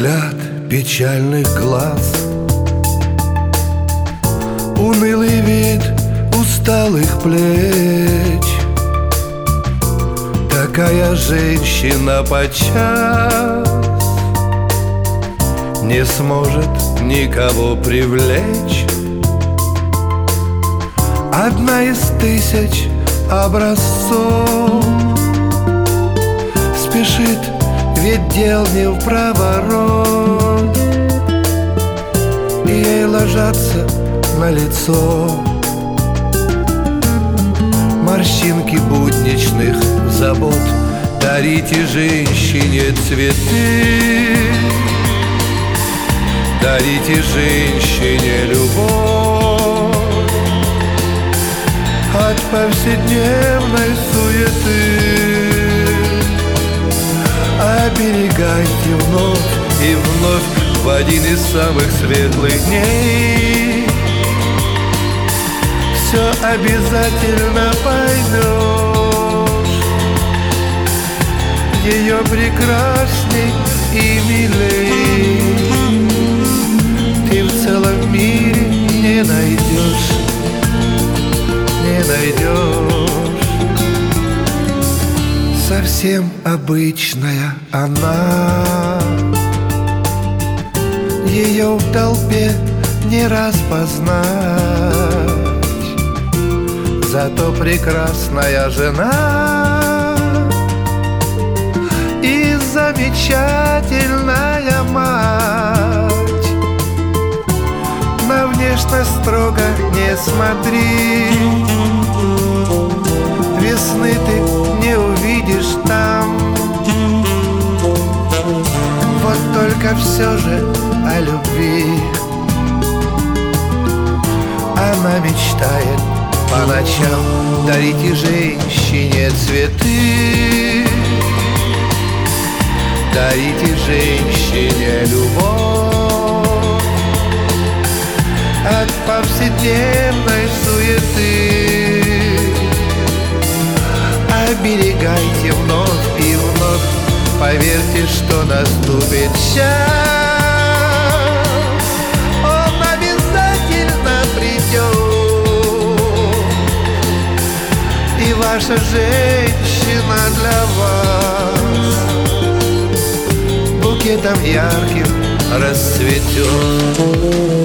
взгляд печальных глаз, унылый вид усталых плеч. Такая женщина подчас не сможет никого привлечь. Одна из тысяч образцов спешит, ведь дел не в проворот, и ей ложатся на лицо морщинки будничных забот. Дарите женщине цветы, дарите женщине любовь от повседневной суеты. Оберегайте вновь и вновь в один из самых светлых дней. Все обязательно поймешь, ее прекрасней и милей ты в целом мире не найдешь, не найдешь. Совсем обычная она, ее в толпе не распознать, зато прекрасная жена и замечательная мать. На внешность строго не смотри, весны ты не увидишь там. Вот только все же о любви она мечтает по ночам. Дарите женщине цветы, дарите женщине любовь от повседневной суеты. Оберегайте вновь и вновь, поверьте, что наступит час, он обязательно придет, и ваша женщина для вас букетом ярким расцветет.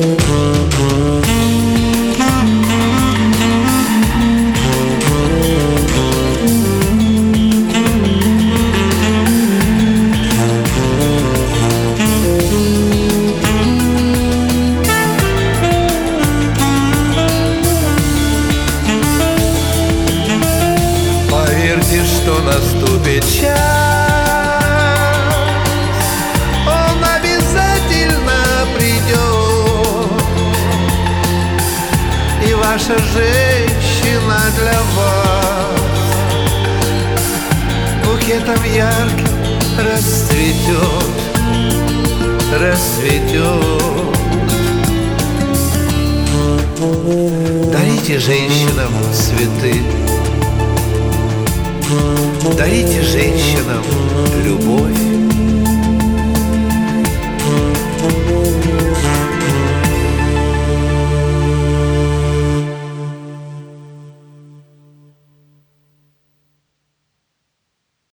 Поверьте, что наступит час, он обязательно придет, и ваша женщина для вас букетом ярким расцветет, расцветет. Дарите женщинам цветы, дарите женщинам любовь